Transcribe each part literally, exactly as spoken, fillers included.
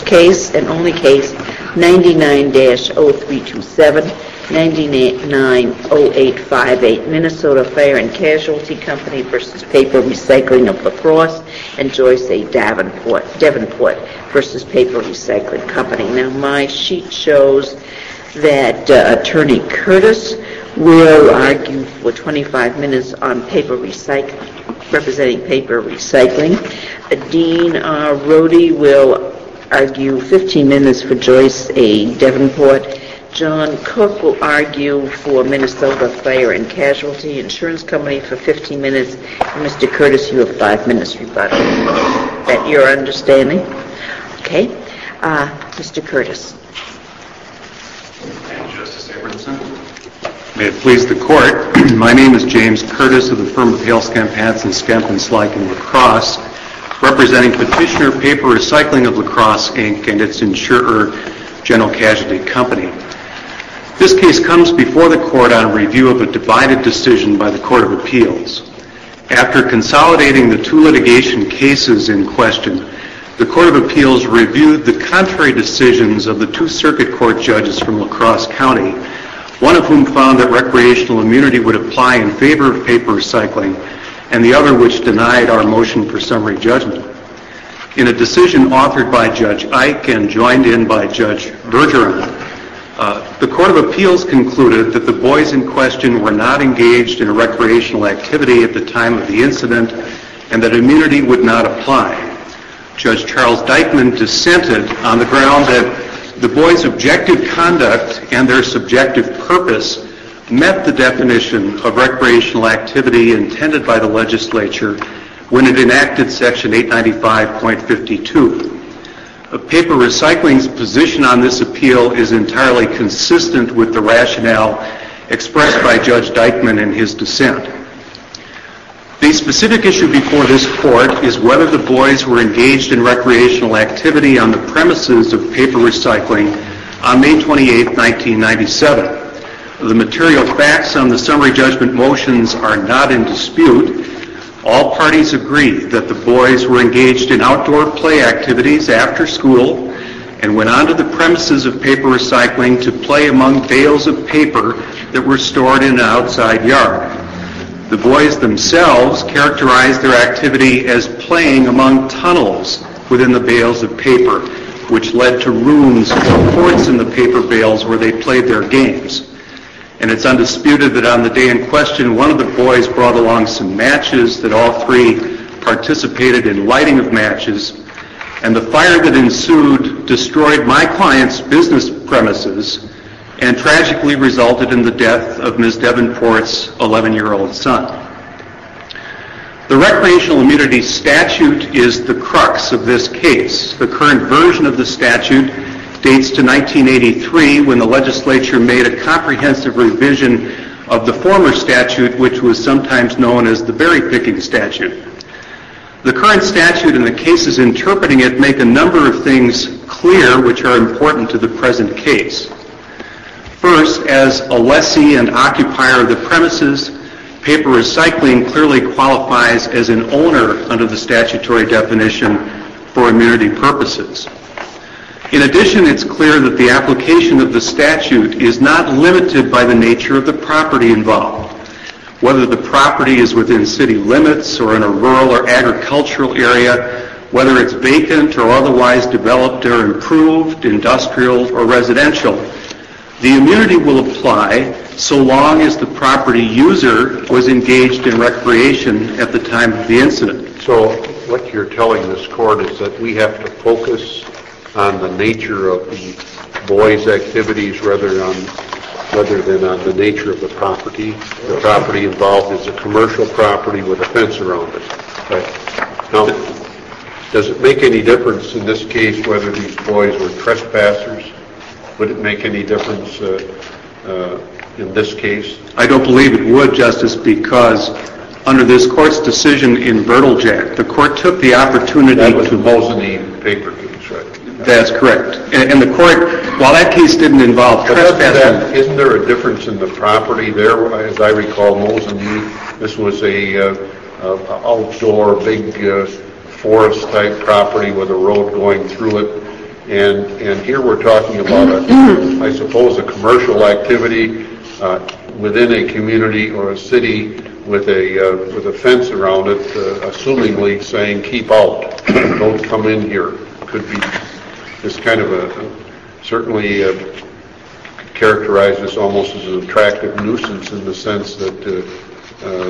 case and only case ninety-nine dash oh three two seven, ninety-nine oh eight five eight, Minnesota Fire and Casualty Company versus Paper Recycling of La Crosse, and Joyce A. Davenport, Davenport versus Paper Recycling Company. Now, my sheet shows that uh, Attorney Curtis will argue for twenty-five minutes on paper recycling, representing paper recycling. Uh, Dean uh, Rohde will argue fifteen minutes for Joyce A. Davenport. John Cook will argue for Minnesota Fire and Casualty Insurance Company for fifteen minutes. And Mister Curtis, you have five minutes rebuttal. Is that your understanding? Okay. Uh, Mister Curtis. Thank you, Justice Abramson. May it please the Court, my name is James Curtis of the firm of Hale, Skemp, Hansen, Skemp, and Slyke in La Crosse, representing Petitioner Paper Recycling of La Crosse, Incorporated, and its insurer, General Casualty Company. This case comes before the Court on review of a divided decision by the Court of Appeals. After consolidating the two litigation cases in question, the Court of Appeals reviewed the contrary decisions of the two circuit court judges from La Crosse County, one of whom found that recreational immunity would apply in favor of paper recycling, and the other which denied our motion for summary judgment. In a decision authored by Judge Ike and joined in by Judge Bergeron, uh, the Court of Appeals concluded that the boys in question were not engaged in a recreational activity at the time of the incident and that immunity would not apply. Judge Charles Dyckman dissented on the ground that the boys' objective conduct and their subjective purpose met the definition of recreational activity intended by the legislature when it enacted Section eight ninety-five point fifty-two. Paper Recycling's position on this appeal is entirely consistent with the rationale expressed by Judge Dyckman in his dissent. The specific issue before this Court is whether the boys were engaged in recreational activity on the premises of Paper Recycling on May twenty-eighth, nineteen ninety-seven. The material facts on the summary judgment motions are not in dispute. All parties agree that the boys were engaged in outdoor play activities after school and went onto the premises of Paper Recycling to play among bales of paper that were stored in an outside yard. The boys themselves characterized their activity as playing among tunnels within the bales of paper, which led to rooms or ports in the paper bales where they played their games. And it's undisputed that on the day in question, one of the boys brought along some matches that all three participated in lighting of matches, and the fire that ensued destroyed my client's business premises and tragically resulted in the death of Miz Davenport's eleven-year-old son. The recreational immunity statute is the crux of this case. The current version of the statute dates to nineteen eighty-three, when the legislature made a comprehensive revision of the former statute, which was sometimes known as the berry-picking statute. The current statute and the cases interpreting it make a number of things clear which are important to the present case. First, as a lessee and occupier of the premises, Paper Recycling clearly qualifies as an owner under the statutory definition for immunity purposes. In addition, it's clear that the application of the statute is not limited by the nature of the property involved. Whether the property is within city limits or in a rural or agricultural area, whether it's vacant or otherwise developed or improved, industrial or residential, the immunity will apply so long as the property user was engaged in recreation at the time of the incident. So what you're telling this court is that we have to focus on the nature of the boys' activities rather on rather than on the nature of the property. The property involved is a commercial property with a fence around it. Right. Now, does it make any difference in this case whether these boys were trespassers? Would it make any difference uh, uh, in this case? I don't believe it would, Justice, because under this court's decision in Bertlejack, the court took the opportunity that was to... the Mosinee paper case, right? That's correct. And, and the court, while that case didn't involve trespassing... Isn't there a difference in the property there? As I recall, Mosinee, this was a uh, uh, outdoor, big uh, forest-type property with a road going through it. And, and here we're talking about, a, I suppose, a commercial activity uh, within a community or a city with a uh, with a fence around it, uh, assumingly saying, keep out, don't come in here. Could be this kind of a, certainly uh, characterized as almost as an attractive nuisance in the sense that uh, uh,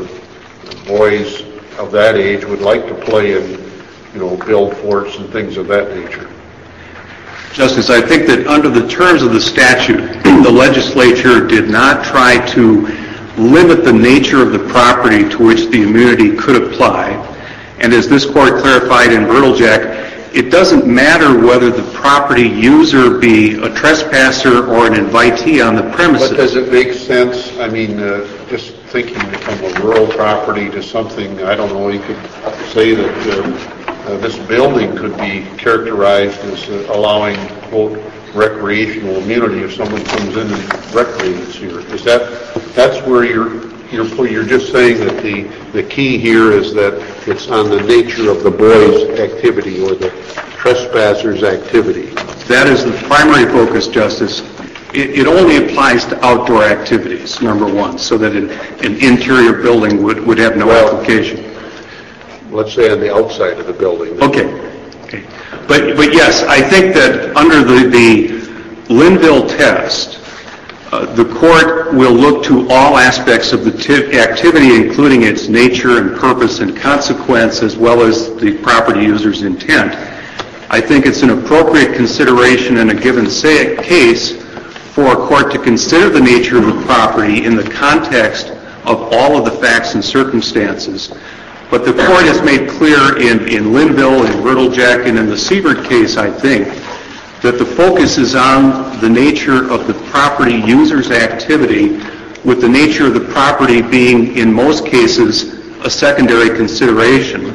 boys of that age would like to play and, you know, build forts and things of that nature. Justice, I think that under the terms of the statute, the legislature did not try to limit the nature of the property to which the immunity could apply. And as this court clarified in Bertlejack, it doesn't matter whether the property user be a trespasser or an invitee on the premises. But does it make sense? I mean, uh, just thinking from a rural property to something, I don't know, you could say that uh, Uh, this building could be characterized as uh, allowing, quote, recreational immunity if someone comes in and recreates here. Is that, that's where you're, you're, you're just saying that the, the key here is that it's on the nature of the boy's activity or the trespasser's activity. That is the primary focus, Justice. It, it only applies to outdoor activities, number one, so that an, an interior building would, would have no well, application. Let's say on the outside of the building. Okay. okay. But but yes, I think that under the, the Linville test, uh, the court will look to all aspects of the t- activity, including its nature and purpose and consequence, as well as the property user's intent. I think it's an appropriate consideration in a given say, case for a court to consider the nature of the property in the context of all of the facts and circumstances. But the court has made clear in, in Linville, in Bertlejack, and in the Siebert case, I think, that the focus is on the nature of the property user's activity, with the nature of the property being, in most cases, a secondary consideration.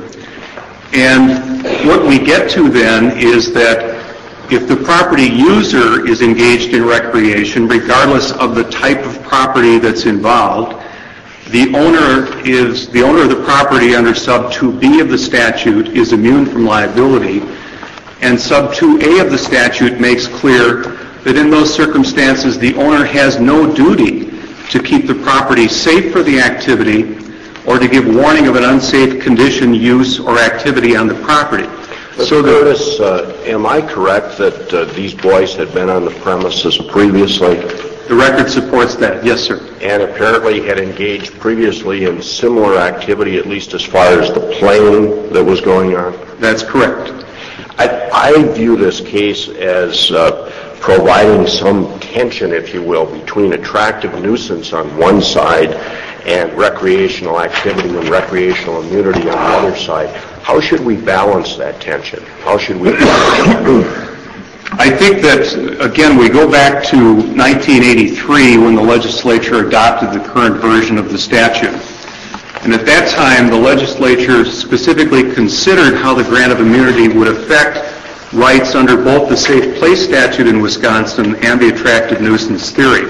And what we get to then is that if the property user is engaged in recreation, regardless of the type of property that's involved, The owner is the owner of the property under sub two B of the statute is immune from liability, and sub two A of the statute makes clear that in those circumstances the owner has no duty to keep the property safe for the activity or to give warning of an unsafe condition, use, or activity on the property. So, Curtis, uh, am I correct that uh, these boys had been on the premises previously? The record supports that, yes, sir. And apparently had engaged previously in similar activity, at least as far as the playing that was going on? That's correct. I, I view this case as uh, providing some tension, if you will, between attractive nuisance on one side and recreational activity and recreational immunity on the other side. How should we balance that tension? How should we balance that? I think that, again, we go back to nineteen eighty-three when the legislature adopted the current version of the statute. And at that time, the legislature specifically considered how the grant of immunity would affect rights under both the Safe Place statute in Wisconsin and the attractive nuisance theory.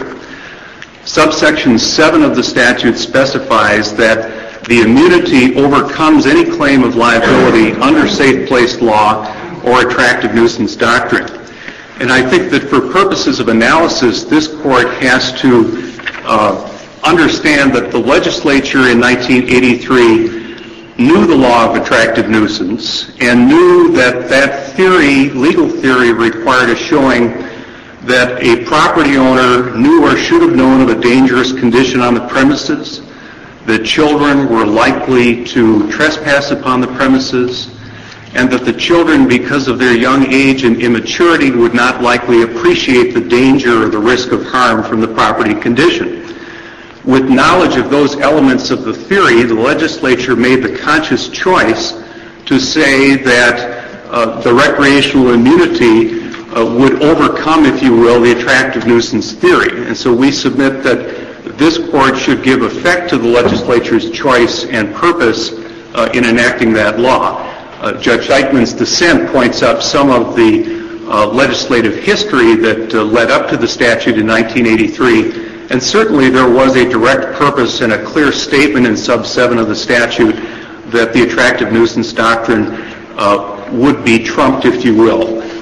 Subsection seven of the statute specifies that the immunity overcomes any claim of liability under Safe Place law or attractive nuisance doctrine. And I think that for purposes of analysis, this court has to uh, understand that the legislature in nineteen eighty-three knew the law of attractive nuisance and knew that that theory, legal theory, required a showing that a property owner knew or should have known of a dangerous condition on the premises, that children were likely to trespass upon the premises, and that the children, because of their young age and immaturity, would not likely appreciate the danger or the risk of harm from the property condition. With knowledge of those elements of the theory, the legislature made the conscious choice to say that uh, the recreational immunity uh, would overcome, if you will, the attractive nuisance theory. And so we submit that this court should give effect to the legislature's choice and purpose uh, in enacting that law. Uh, Judge Eichmann's dissent points up some of the uh, legislative history that uh, led up to the statute in nineteen eighty-three, and certainly there was a direct purpose and a clear statement in sub seven of the statute that the attractive nuisance doctrine uh, would be trumped, if you will.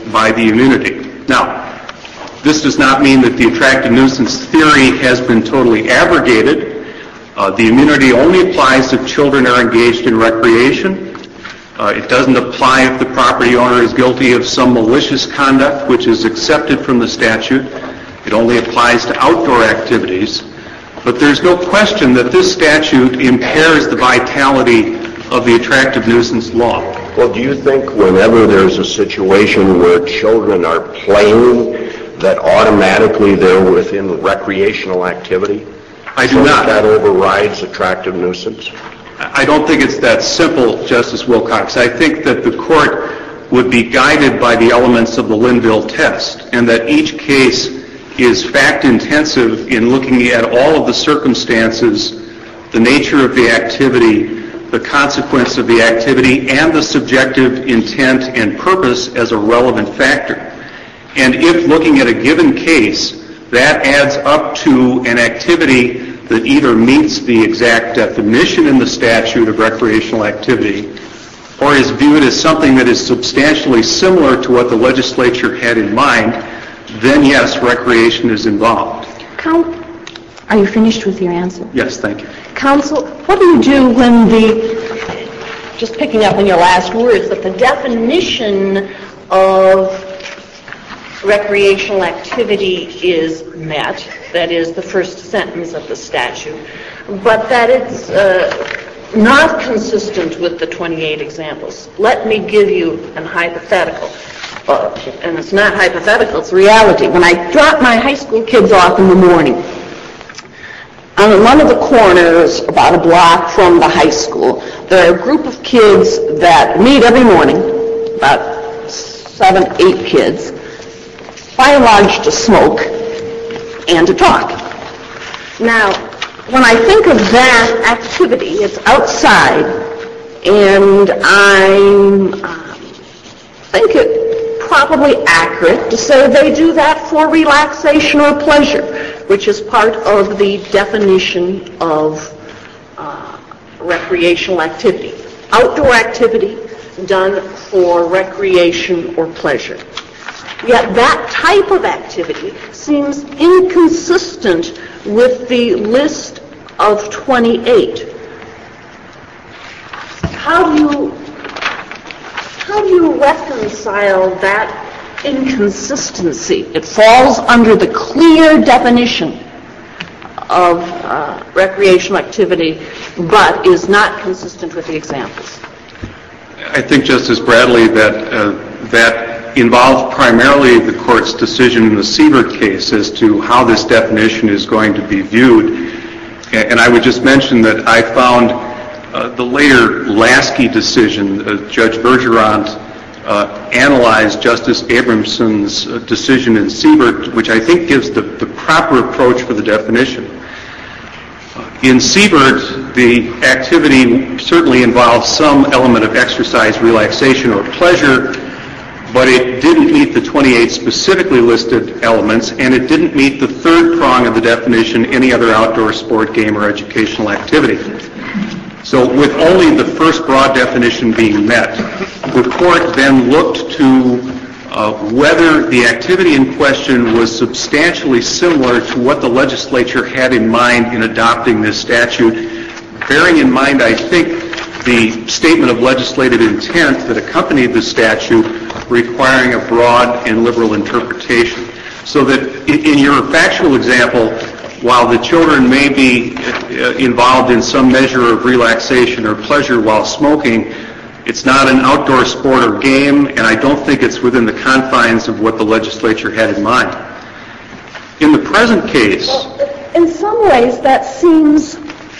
by the immunity. Now, this does not mean that the attractive nuisance theory has been totally abrogated. Uh, the immunity only applies if children are engaged in recreation. Uh, it doesn't apply if the property owner is guilty of some malicious conduct, which is accepted from the statute. It only applies to outdoor activities. But there's no question that this statute impairs the vitality of the attractive nuisance law. Well, do you think whenever there's a situation where children are playing, that automatically they're within recreational activity? I do so not. That overrides attractive nuisance? I don't think it's that simple, Justice Wilcox. I think that the court would be guided by the elements of the Linville test, and that each case is fact-intensive in looking at all of the circumstances, the nature of the activity, the consequence of the activity, and the subjective intent and purpose as a relevant factor. And if looking at a given case, that adds up to an activity that either meets the exact definition in the statute of recreational activity or is viewed as something that is substantially similar to what the legislature had in mind, then yes, recreation is involved. Counsel, are you finished with your answer? Yes, thank you. Counsel, what do you do when the, just picking up on your last words, that the definition of recreational activity is met, that is the first sentence of the statute, but that it's uh, not consistent with the twenty-eight examples. Let me give you an hypothetical. Uh, and it's not hypothetical, it's reality. When I drop my high school kids off in the morning, on one of the corners, about a block from the high school, there are a group of kids that meet every morning, about seven, eight kids, by and large to smoke and to talk. Now, when I think of that activity, it's outside, and I um, think it probably accurate to say they do that for relaxation or pleasure, which is part of the definition of uh, recreational activity. Outdoor activity done for recreation or pleasure. Yet that type of activity seems inconsistent with the list of twenty-eight. How do you, how do you reconcile that inconsistency? It falls under the clear definition of uh, recreational activity, but is not consistent with the examples. I think, Justice Bradley, that uh, that involves primarily the court's decision in the Siebert case as to how this definition is going to be viewed. And I would just mention that I found uh, the later Lasky decision, uh, Judge Bergeron uh, analyzed Justice Abramson's uh, decision in Siebert, which I think gives the, the proper approach for the definition. Uh, in Siebert, the activity certainly involves some element of exercise, relaxation, or pleasure, but it didn't meet the twenty-eight specifically listed elements, and it didn't meet the third prong of the definition, any other outdoor sport, game, or educational activity. So with only the first broad definition being met, the court then looked to uh, whether the activity in question was substantially similar to what the legislature had in mind in adopting this statute, bearing in mind, I think, the statement of legislative intent that accompanied the statute requiring a broad and liberal interpretation. So that in your factual example, while the children may be involved in some measure of relaxation or pleasure while smoking, it's not an outdoor sport or game, and I don't think it's within the confines of what the legislature had in mind. In the present case... Well, in some ways, that seems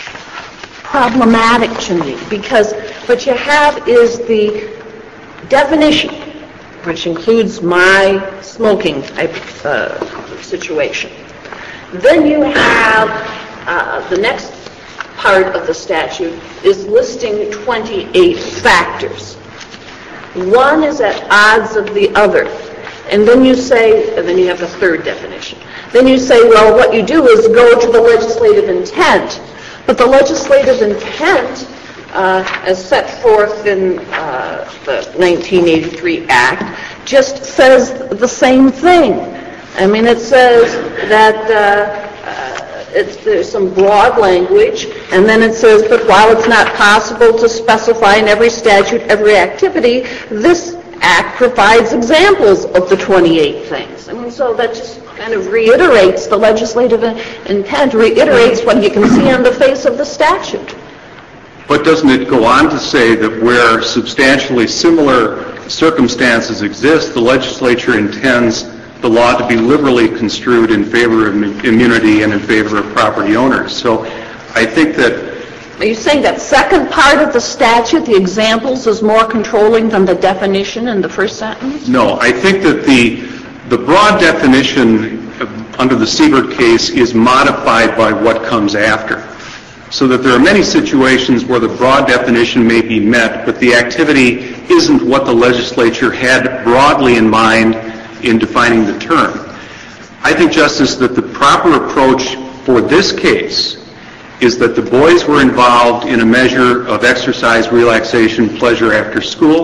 problematic to me, because what you have is the definition, which includes my smoking type uh, situation. Then you have uh, the next part of the statute is listing twenty-eight factors. One is at odds of the other. And then you say, and then you have the third definition. Then you say, well, what you do is go to the legislative intent. But the legislative intent, uh, as set forth in uh, the nineteen eighty-three Act, just says the same thing. I mean, it says that uh, uh, it's, there's some broad language, and then it says, but while it's not possible to specify in every statute every activity, this Act provides examples of the twenty-eight things. I mean, so that just kind of reiterates the legislative intent, reiterates what you can see on the face of the statute. But doesn't it go on to say that where substantially similar circumstances exist, the legislature intends the law to be liberally construed in favor of immunity and in favor of property owners? So I think that... Are you saying that second part of the statute, the examples, is more controlling than the definition in the first sentence? No, I think that the, the broad definition under the Siebert case is modified by what comes after. So that there are many situations where the broad definition may be met, but the activity isn't what the legislature had broadly in mind in defining the term. I think, Justice, that the proper approach for this case is that the boys were involved in a measure of exercise, relaxation, pleasure after school,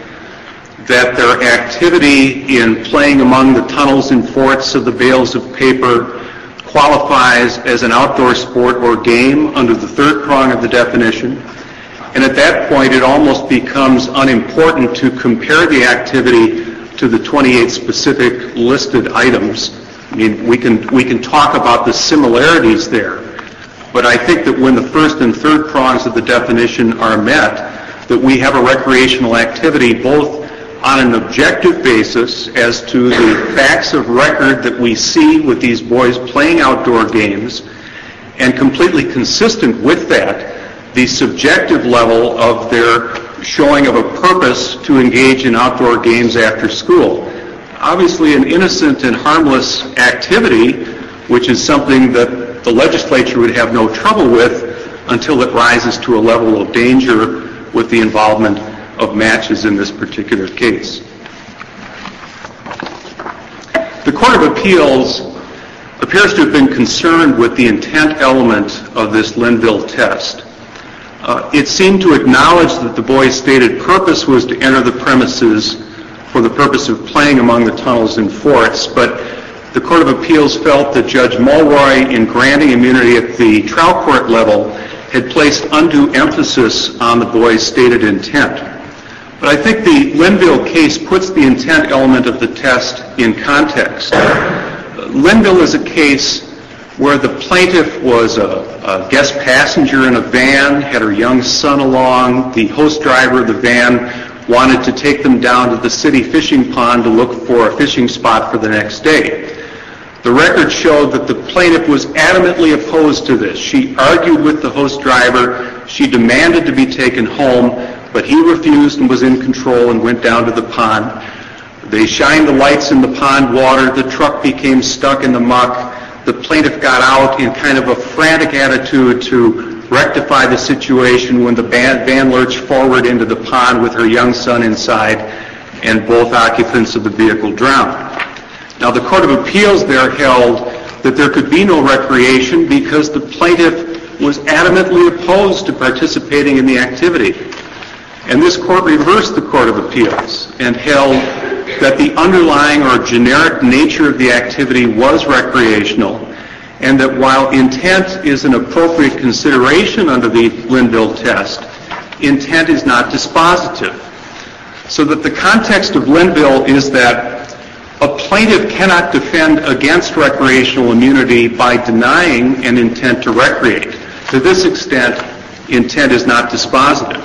that their activity in playing among the tunnels and forts of the bales of paper qualifies as an outdoor sport or game under the third prong of the definition. And at that point, it almost becomes unimportant to compare the activity to the twenty-eight specific listed items. I mean, we can, we can talk about the similarities there. But I think that when the first and third prongs of the definition are met, that we have a recreational activity both on an objective basis as to the facts of record that we see with these boys playing outdoor games, and completely consistent with that, the subjective level of their showing of a purpose to engage in outdoor games after school. Obviously an innocent and harmless activity, which is something that the legislature would have no trouble with until it rises to a level of danger with the involvement of matches in this particular case. The Court of Appeals appears to have been concerned with the intent element of this Linville test. Uh, it seemed to acknowledge that the boys' stated purpose was to enter the premises for the purpose of playing among the tunnels and forts, but the Court of Appeals felt that Judge Mulroy, in granting immunity at the trial court level, had placed undue emphasis on the boys' stated intent. But I think the Linville case puts the intent element of the test in context. Linville is a case where the plaintiff was a, a guest passenger in a van, had her young son along. The host driver of the van wanted to take them down to the city fishing pond to look for a fishing spot for the next day. The record showed that the plaintiff was adamantly opposed to this. She argued with the host driver. She demanded to be taken home, but he refused and was in control and went down to the pond. They shined the lights in the pond water. The truck became stuck in the muck. The plaintiff got out in kind of a frantic attitude to rectify the situation when the van, van lurched forward into the pond with her young son inside, and both occupants of the vehicle drowned. Now, the Court of Appeals there held that there could be no recreation because the plaintiff was adamantly opposed to participating in the activity. And this court reversed the Court of Appeals and held that the underlying or generic nature of the activity was recreational, and that while intent is an appropriate consideration under the Linville test, intent is not dispositive. So that the context of Linville is that a plaintiff cannot defend against recreational immunity by denying an intent to recreate. To this extent, intent is not dispositive.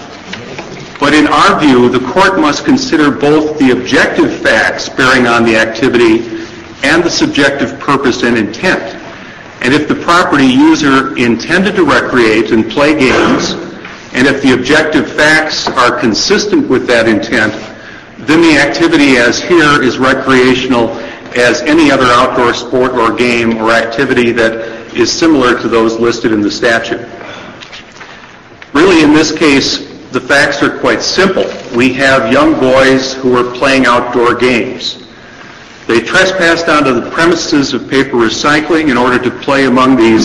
But in our view, the court must consider both the objective facts bearing on the activity and the subjective purpose and intent. And if the property user intended to recreate and play games, and if the objective facts are consistent with that intent, then the activity as here is recreational as any other outdoor sport or game or activity that is similar to those listed in the statute. Really, in this case, the facts are quite simple. We have young boys who are playing outdoor games. They trespassed onto the premises of paper recycling in order to play among these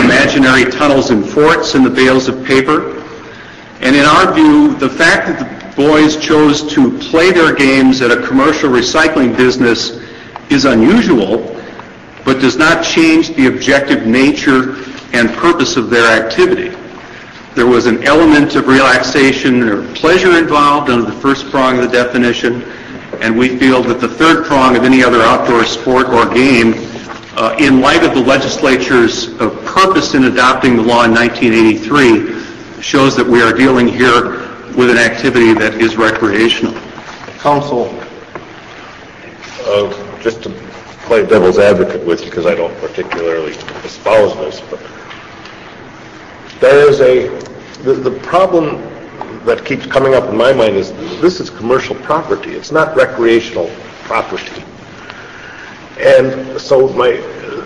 imaginary tunnels and forts in the bales of paper. And in our view, the fact that the boys chose to play their games at a commercial recycling business is unusual, but does not change the objective nature and purpose of their activity. There was an element of relaxation or pleasure involved under the first prong of the definition, and we feel that the third prong of any other outdoor sport or game, uh, in light of the legislature's uh, purpose in adopting the law in nineteen eighty-three, shows that we are dealing here with an activity that is recreational. Counsel, uh, just to play devil's advocate with you, because I don't particularly espouse this, but there is a, the, the problem that keeps coming up in my mind is this is commercial property. It's not recreational property. And so my, uh,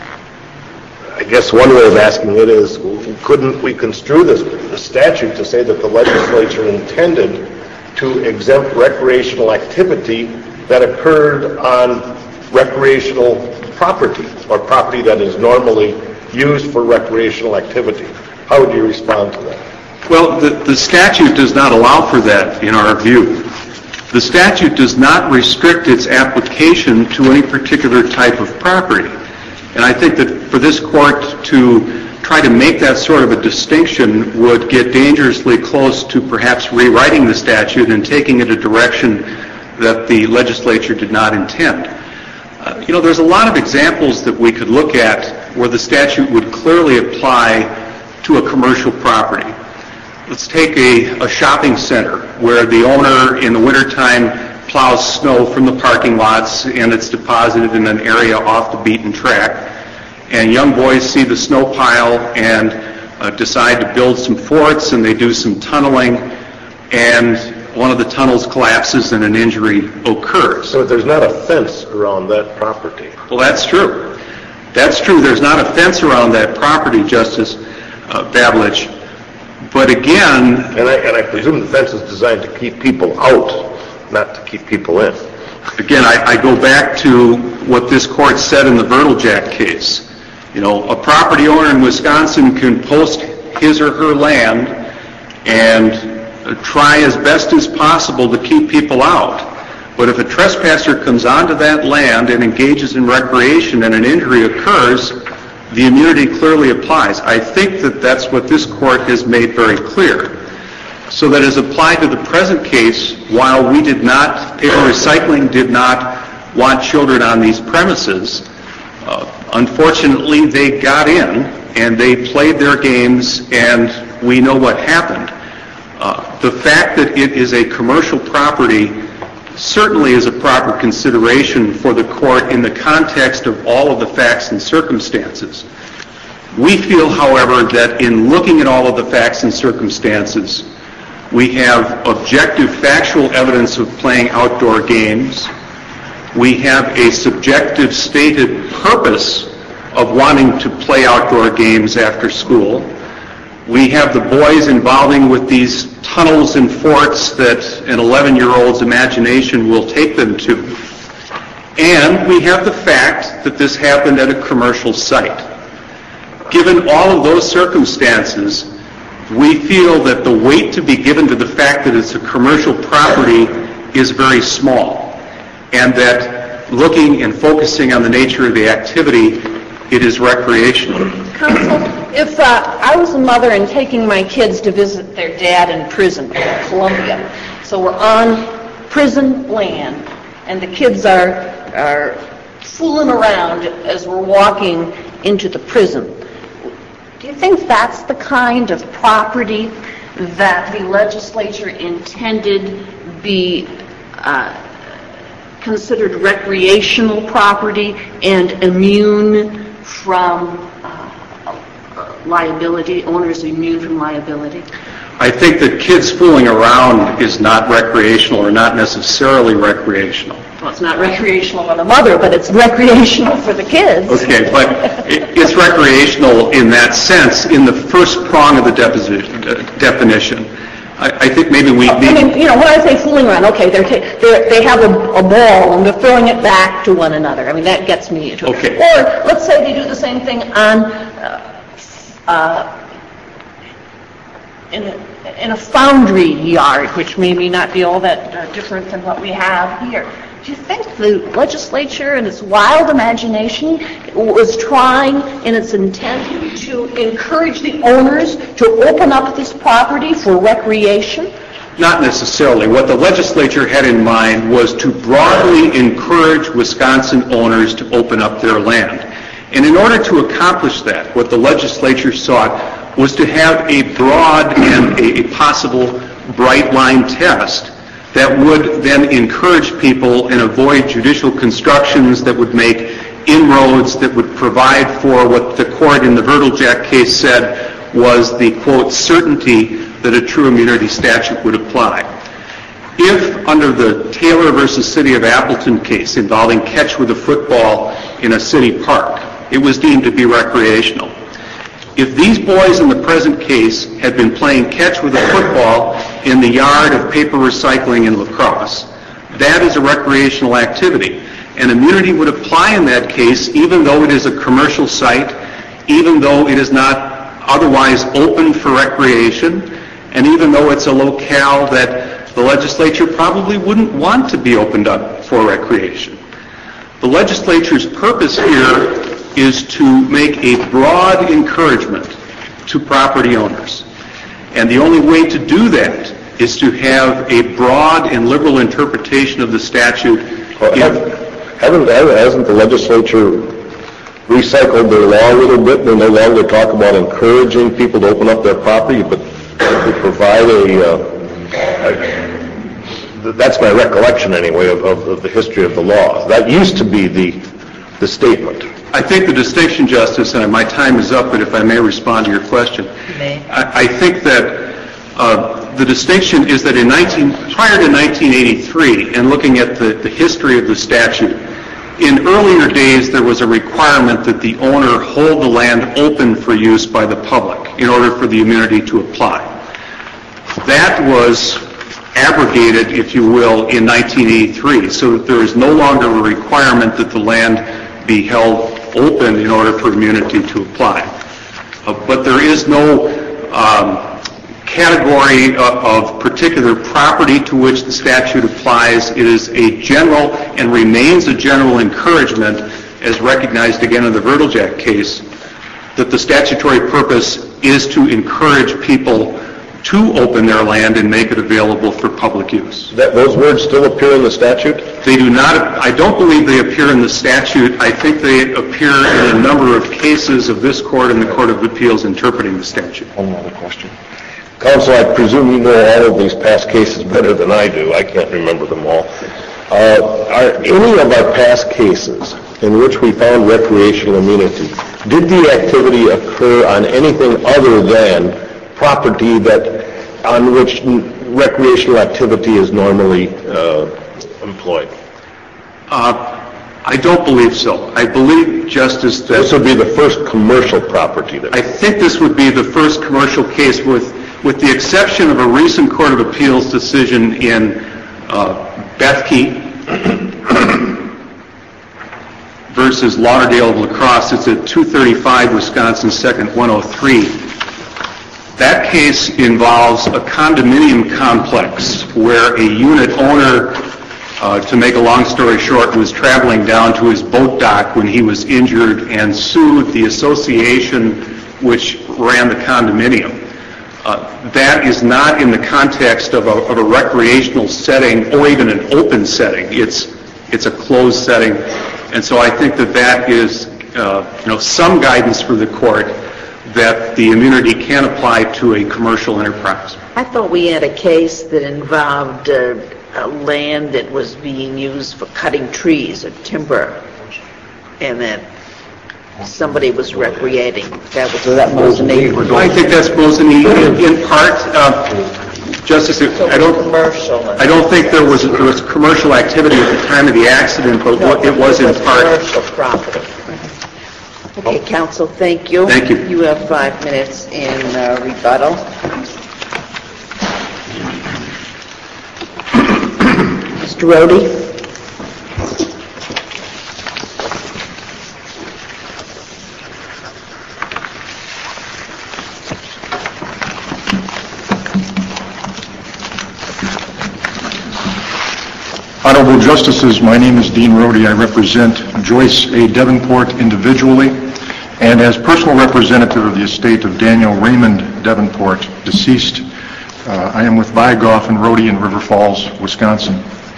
I guess one way of asking it is, couldn't we construe this the statute to say that the legislature intended to exempt recreational activity that occurred on recreational property or property that is normally used for recreational activity? How would you respond to that? Well, the, the statute does not allow for that in our view. The statute does not restrict its application to any particular type of property. And I think that for this court to try to make that sort of a distinction would get dangerously close to perhaps rewriting the statute and taking it a direction that the legislature did not intend. Uh, you know, there's a lot of examples that we could look at where the statute would clearly apply to a commercial property. Let's take a, a shopping center where the owner in the wintertime plows snow from the parking lots and it's deposited in an area off the beaten track. And young boys see the snow pile and uh, decide to build some forts, and they do some tunneling, and one of the tunnels collapses and an injury occurs. So there's not a fence around that property. Well, that's true. That's true. There's not a fence around that property, Justice uh, Bablich. But again... And I, and I presume the fence is designed to keep people out, not to keep people in. Again, I, I go back to what this court said in the Verteljack case. You know, a property owner in Wisconsin can post his or her land and try as best as possible to keep people out. But if a trespasser comes onto that land and engages in recreation and an injury occurs, the immunity clearly applies. I think that that's what this court has made very clear. So that as applied to the present case, while we did not, paper recycling did not want children on these premises, uh, unfortunately they got in and they played their games, and we know what happened. Uh, the fact that it is a commercial property certainly is a proper consideration for the court in the context of all of the facts and circumstances. We feel, however, that in looking at all of the facts and circumstances, we have objective factual evidence of playing outdoor games. We have a subjective stated purpose of wanting to play outdoor games after school. We have the boys involving with these tunnels and forts that an eleven-year-old's imagination will take them to. And we have the fact that this happened at a commercial site. Given all of those circumstances, we feel that the weight to be given to the fact that it's a commercial property is very small, and that looking and focusing on the nature of the activity, it is recreational. Counsel, if uh, I was a mother and taking my kids to visit their dad in prison, Columbia, so we're on prison land, and the kids are, are fooling around as we're walking into the prison, do you think that's the kind of property that the legislature intended be uh, considered recreational property and immune from uh, liability, owners immune from liability? I think that kids fooling around is not recreational or not necessarily recreational. Well, it's not recreational for the mother, but it's recreational for the kids. Okay, but it, it's recreational in that sense, in the first prong of the deposition, uh, definition. I, I think maybe we Oh, need... I mean, you know, when I say fooling around, okay, they're ta- they're, they have a, a ball and they're throwing it back to one another. I mean, that gets me into it. Okay. Or let's say they do the same thing on, uh, uh, in a, in a foundry yard, which maybe not be all that uh, different than what we have here. Do you think the legislature, in its wild imagination, was trying, in its intent, to encourage the owners to open up this property for recreation? Not necessarily. What the legislature had in mind was to broadly encourage Wisconsin owners to open up their land. And in order to accomplish that, what the legislature sought was to have a broad and a, a possible bright line test that would then encourage people and avoid judicial constructions that would make inroads, that would provide for what the court in the Verteljack case said was the, quote, certainty that a true immunity statute would apply. If, under the Taylor versus City of Appleton case involving catch with a football in a city park, it was deemed to be recreational. If these boys in the present case had been playing catch with a football in the yard of paper recycling in La Crosse, that is a recreational activity. And immunity would apply in that case even though it is a commercial site, even though it is not otherwise open for recreation, and even though it's a locale that the legislature probably wouldn't want to be opened up for recreation. The legislature's purpose here is to make a broad encouragement to property owners. And the only way to do that is to have a broad and liberal interpretation of the statute. Well, haven't, hasn't the legislature recycled their law a little bit? They no longer talk about encouraging people to open up their property, but to provide a, uh, a that's my recollection anyway of, of, of the history of the law. That used to be the the statement. I think the distinction, Justice, and my time is up, but if I may respond to your question, May. I, I think that uh, the distinction is that in nineteen prior to nineteen eighty-three, and looking at the, the history of the statute, in earlier days there was a requirement that the owner hold the land open for use by the public in order for the immunity to apply. That was abrogated, if you will, in nineteen eighty-three, so that there is no longer a requirement that the land be held open in order for immunity to apply. Uh, but there is no um, category of, of particular property to which the statute applies. It is a general and remains a general encouragement, as recognized again in the Verteljack case, that the statutory purpose is to encourage people to open their land and make it available for public use. That, those words still appear in the statute? They do not, I don't believe they appear in the statute. I think they appear in a number of cases of this court and the Court of Appeals interpreting the statute. One other question. Counsel, I presume you know all of these past cases better than I do. I can't remember them all. Uh, are any of our past cases in which we found recreational immunity, did the activity occur on anything other than property that on which recreational activity is normally uh, employed? Uh, I don't believe so. I believe, Justice, that this would be the first commercial property. That I think this would be the first commercial case, with with the exception of a recent Court of Appeals decision in uh, Bethke versus Lauderdale of La Crosse. It's at two thirty-five Wisconsin second one oh three. That case involves a condominium complex where a unit owner, uh, to make a long story short, was traveling down to his boat dock when he was injured and sued the association which ran the condominium. Uh, that is not in the context of a, of a recreational setting or even an open setting. It's it's a closed setting, and so I think that that is uh, you know some guidance for the court that the immunity can apply to a commercial enterprise. I thought we had a case that involved uh, a land that was being used for cutting trees or timber, and that somebody was recreating. That was that Mosinee. I think that's Mosinee in, in part. Uh, Justice, I don't. Commercial. I don't think there was there was commercial activity at the time of the accident, but what it was in part. Commercial property. Okay, counsel, thank you. Thank you. You have five minutes in uh, rebuttal. Mister Rohde? Honorable Justices, my name is Dean Rohde. I represent Joyce A. Davenport individually and as personal representative of the estate of Daniel Raymond Davenport, deceased. Uh, I am with Vygoff and Rohde in River Falls, Wisconsin.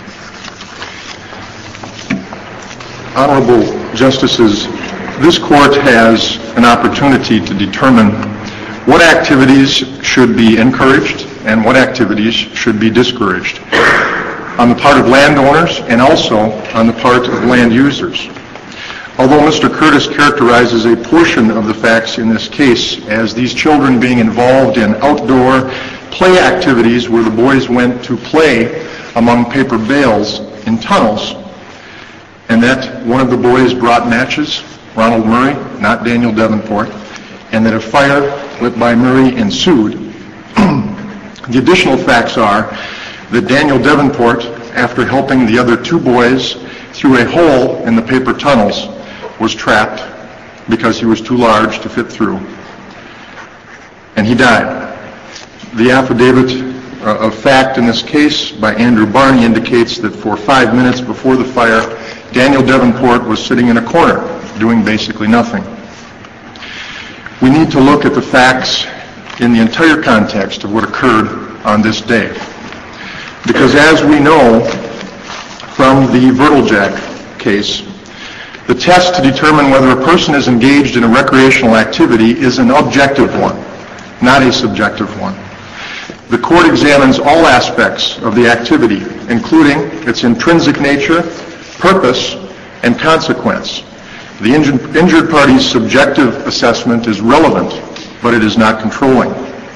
Honorable Justices, this court has an opportunity to determine what activities should be encouraged and what activities should be discouraged on the part of landowners and also on the part of land users. Although Mister Curtis characterizes a portion of the facts in this case as these children being involved in outdoor play activities where the boys went to play among paper bales in tunnels, and that one of the boys brought matches, Ronald Murray, not Daniel Davenport, and that a fire lit by Murray ensued. The additional facts are that Daniel Davenport, after helping the other two boys through a hole in the paper tunnels, was trapped because he was too large to fit through, and he died. The affidavit uh, of fact in this case by Andrew Barney indicates that for five minutes before the fire, Daniel Davenport was sitting in a corner doing basically nothing. We need to look at the facts in the entire context of what occurred on this day, because as we know from the Verteljack case, the test to determine whether a person is engaged in a recreational activity is an objective one, not a subjective one. The court examines all aspects of the activity, including its intrinsic nature, purpose, and consequence. The injured, injured party's subjective assessment is relevant, but it is not controlling.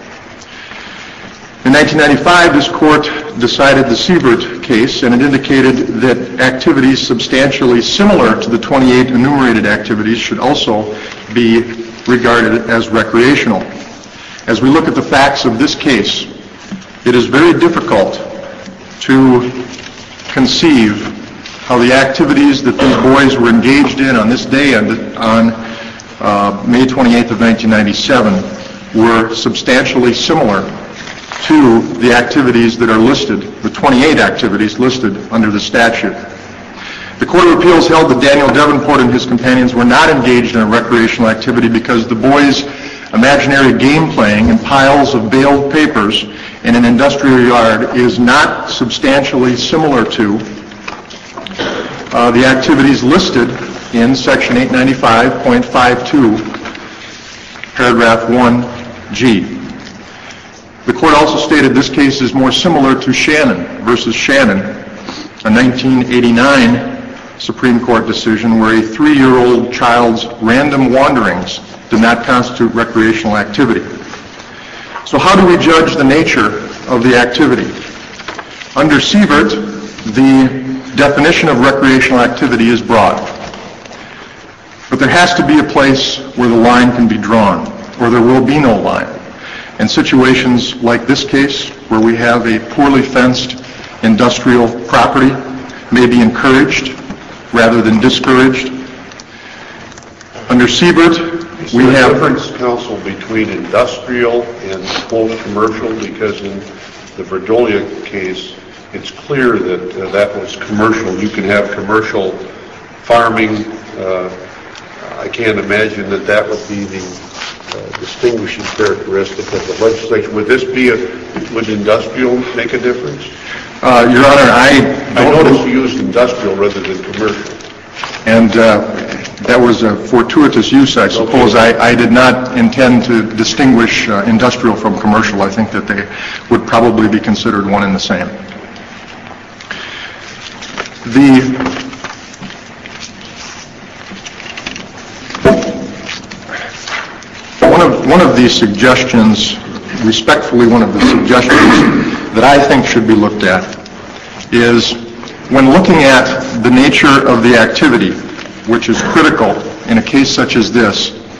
In nineteen ninety-five, this court decided the Siebert case, and it indicated that activities substantially similar to the twenty-eight enumerated activities should also be regarded as recreational. As we look at the facts of this case, it is very difficult to conceive how the activities that these boys were engaged in on this day on, on uh, May twenty-eighth of nineteen ninety-seven were substantially similar to the activities that are listed, the twenty-eight activities listed under the statute. The Court of Appeals held that Daniel Davenport and his companions were not engaged in a recreational activity because the boys' imaginary game playing in piles of baled papers in an industrial yard is not substantially similar to uh, the activities listed in Section eight ninety-five point fifty-two, paragraph one G. The court also stated this case is more similar to Shannon versus Shannon, a nineteen eighty-nine Supreme Court decision where a three-year-old child's random wanderings did not constitute recreational activity. So how do we judge the nature of the activity? Under Siebert, the definition of recreational activity is broad. But there has to be a place where the line can be drawn, or there will be no line. In situations like this case, where we have a poorly fenced industrial property, may be encouraged rather than discouraged. Under Siebert, we have... Is there a difference, counsel, between industrial and quote commercial? Because in the Verteljack case, it's clear that uh, that was commercial. You can have commercial farming. Uh, I can't imagine that that would be the uh, distinguishing characteristic of the legislation. Would this be a, would industrial make a difference? Uh, Your Honor, I... I noticed you used industrial rather than commercial. And uh, that was a fortuitous use, I suppose. Okay. I, I did not intend to distinguish uh, industrial from commercial. I think that they would probably be considered one and the same. The one of one of these suggestions, respectfully, one of the suggestions that I think should be looked at is when looking at the nature of the activity, which is critical in a case such as this,